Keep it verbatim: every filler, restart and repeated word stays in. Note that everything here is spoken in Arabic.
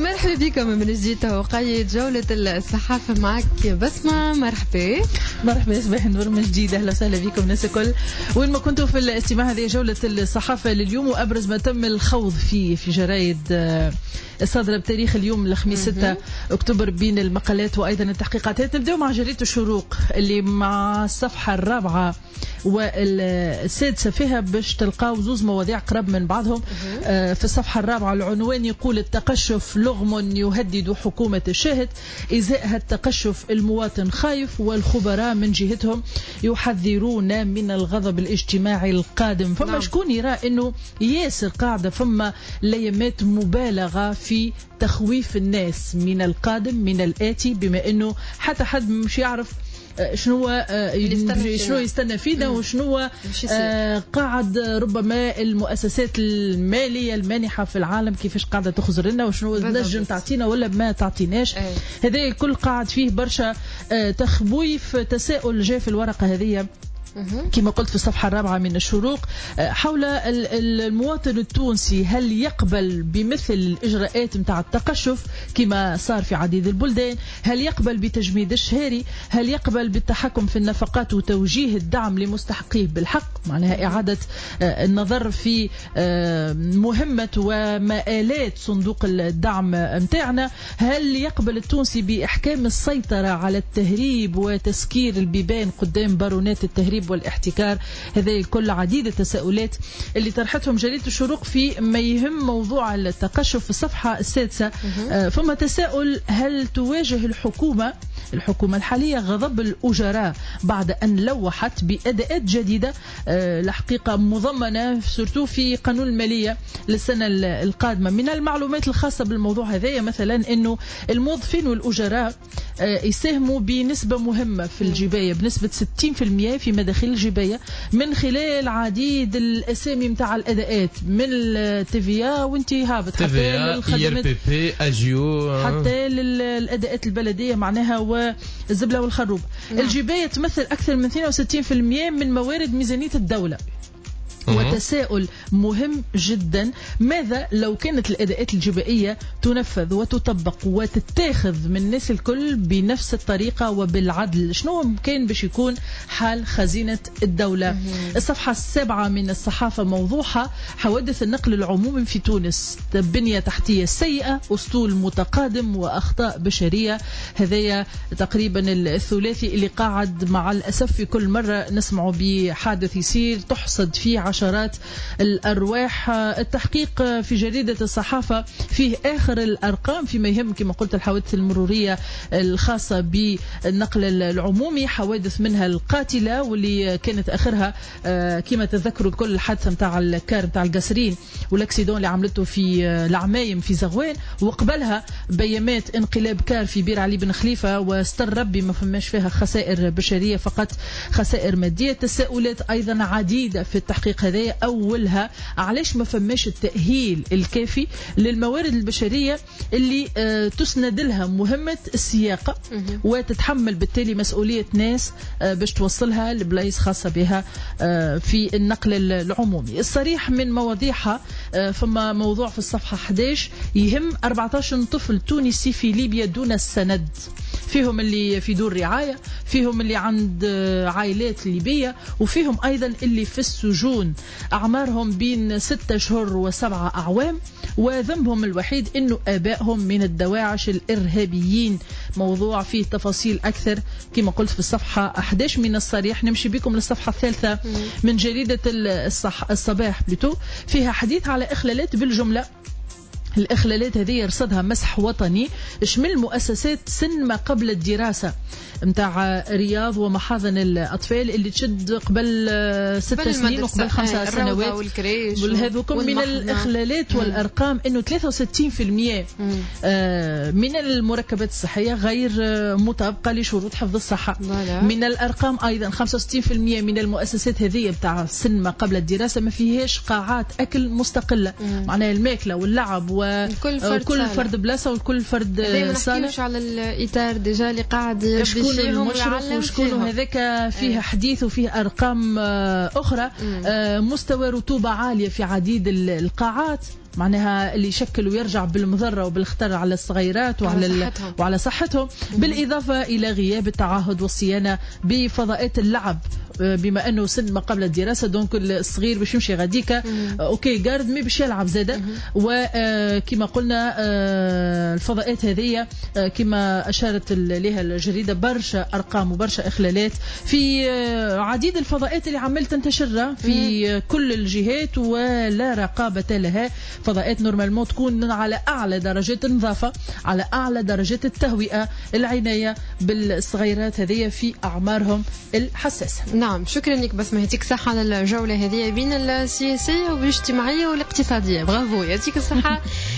مرحبا بكم من جديد. وقاية جولة الصحافة معك بسمة. مرحبا مرحبا صباح النور من جديد. اهلا وسهلا بكم الناس الكل وين ما كنتوا في الاستماع. هذه جولة الصحافة لليوم وابرز ما تم الخوض فيه في جرايد الصادرة بتاريخ اليوم الخميس ستة أكتوبر بين المقالات وأيضا التحقيقات. نبدأ مع جريدة الشروق اللي مع الصفحة الرابعة والسادسة فيها باش تلقاو زوز مواضيع قرب من بعضهم. آه في الصفحة الرابعة العنوان يقول التقشف لغم يهدد حكومة الشاهد، إزاء التقشف المواطن خايف والخبراء من جهتهم يحذرون من الغضب الاجتماعي القادم. فما نعم. شكون يرى انه ياسر قاعدة فما ليمات مبالغة في تخويف الناس من القادم من الآتي، بما انه حتى حد مش يعرف شنو شنو يستنى فينا وشنو قاعد ربما المؤسسات المالية المانحة في العالم كيفاش قاعدة تخزر لنا وشنو نجم تعطينا ولا ما تعطيناش. هذا كل قاعد فيه برشا تخويف تساؤل جاء في الورقة هذه كما قلت في الصفحة الرابعة من الشروق حول المواطن التونسي هل يقبل بمثل الإجراءات متاع التقشف كما صار في عديد البلدان، هل يقبل بتجميد الشهري، هل يقبل بالتحكم في النفقات وتوجيه الدعم لمستحقيه بالحق، معناها إعادة النظر في مهمة ومآلات صندوق الدعم متاعنا، هل يقبل التونسي بإحكام السيطرة على التهريب وتسكير البيبان قدام بارونات التهريب والاحتكار. هذا الكل عديد التساؤلات اللي طرحتهم جريدة الشروق في ما يهم موضوع التقشف. في الصفحة السادسة فما تساؤل هل تواجه الحكومة الحكومة الحالية غضب الأجراء بعد أن لوحت بأداءات جديدة الحقيقة مضمنة سورتو في قانون المالية للسنة القادمة. من المعلومات الخاصة بالموضوع هذا مثلا أنه الموظفين والأجراء يساهموا بنسبة مهمة في الجباية بنسبة ستين بالمئة في مداخيل الجباية من خلال عديد الأسامي متاع الأداءات من التيفيا وانتي هابط حتى للخدمات حتى للأداءات البلدية معناها والزبلة والخروب. نعم. الجباية تمثل أكثر من اثنين وستين بالمئة من موارد ميزانية الدولة. وتساؤل مهم جدا ماذا لو كانت الأداءات الجبائية تنفذ وتطبق وتتاخذ من الناس الكل بنفس الطريقة وبالعدل، شنو ممكن باش يكون حال خزينة الدولة. الصفحة السابعة من الصحافة موضوعها حوادث النقل العمومي في تونس، بنية تحتية سيئة، أسطول متقادم وأخطاء بشرية. هذايا تقريبا الثلاثي اللي قاعد مع الأسف في كل مرة نسمعه بحادث يصير تحصد فيه عشرات الأرواح. التحقيق في جريدة الصحافة فيه آخر الأرقام فيما يهم كما قلت الحوادث المرورية الخاصة بالنقل العمومي، حوادث منها القاتلة واللي كانت آخرها كما تذكروا الكل الحادثة متاع الكار متاع القصرين والاكسيدون اللي عملته في العمايم في زغوان، وقبلها بيامات انقلاب كار في بير علي بن خليفة واستر ربي ما فماش فيها خسائر بشرية فقط خسائر مادية. تساؤلات أيضا عديدة في التحقيق هذا، أولها علاش ما فماش التأهيل الكافي للموارد البشرية اللي آه تسند لها مهمة السياقة وتتحمل بالتالي مسؤولية ناس آه باش توصلها لبلايص خاصة بها آه في النقل العمومي. الصريح من مواضيعها آه فما موضوع في الصفحة أحد عشر يهم أربعة عشر طفل تونسي في ليبيا دون السند، فيهم اللي في دور رعاية، فيهم اللي عند عائلات ليبية، وفيهم أيضا اللي في السجون أعمارهم بين ستة شهور وسبعة أعوام وذنبهم الوحيد أنه آبائهم من الدواعش الإرهابيين. موضوع فيه تفاصيل أكثر كما قلت في الصفحة أحد عشر من الصريح. نمشي بكم للصفحة الثالثة من جريدة الصح الصباح بلتو فيها حديث على إخلالات بالجملة. الإخلالات هذه يرصدها مسح وطني شمل مؤسسات سن ما قبل الدراسة متاع رياض ومحاضن الأطفال اللي تشد قبل ست سنين وقبل خمسة سنوات والهذوكم من الإخلالات والأرقام إنه ثلاثة وستين بالمئة من المركبات الصحية غير مطابقة لشروط حفظ الصحة. من الأرقام أيضا خمسة وستين بالمئة من المؤسسات هذه بتاع سن ما قبل الدراسة ما فيهاش قاعات أكل مستقلة، معناها الماكلة واللعب وكل فرد, كل فرد بلاصة وكل فرد صالة. مش على الإطار ديجا اللي قاعد يربي فيهم المشرف وشكون هذاك فيه حديث وفيه أرقام أخرى. مستوى رطوبة عالية في عديد القاعات معناها اللي يشكل ويرجع بالمضرة وبالخطر على الصغيرات وعلى على صحتهم, وعلى صحتهم. بالإضافة إلى غياب التعهد والصيانة بفضاءات اللعب بما أنه سن ما قبل الدراسة، دونك الصغير باش يمشي غاديكا أوكي جارد مي باش يلعب زادة. وكما قلنا الفضاءات هذه كما أشارت لها الجريدة برشا أرقام وبرشا إخلالات في عديد الفضاءات اللي عمال تنتشر في كل الجهات ولا رقابة لها. فضاءات نورمالمون تكون على أعلى درجات النظافة، على أعلى درجات التهوئة، العناية بالصغيرات هذه في أعمارهم الحساسة. نعم شكرا لك بس ما يعطيك الصحة على الجولة هذه بين السياسية والاجتماعية والاقتصادية. برافو يعطيك الصحة.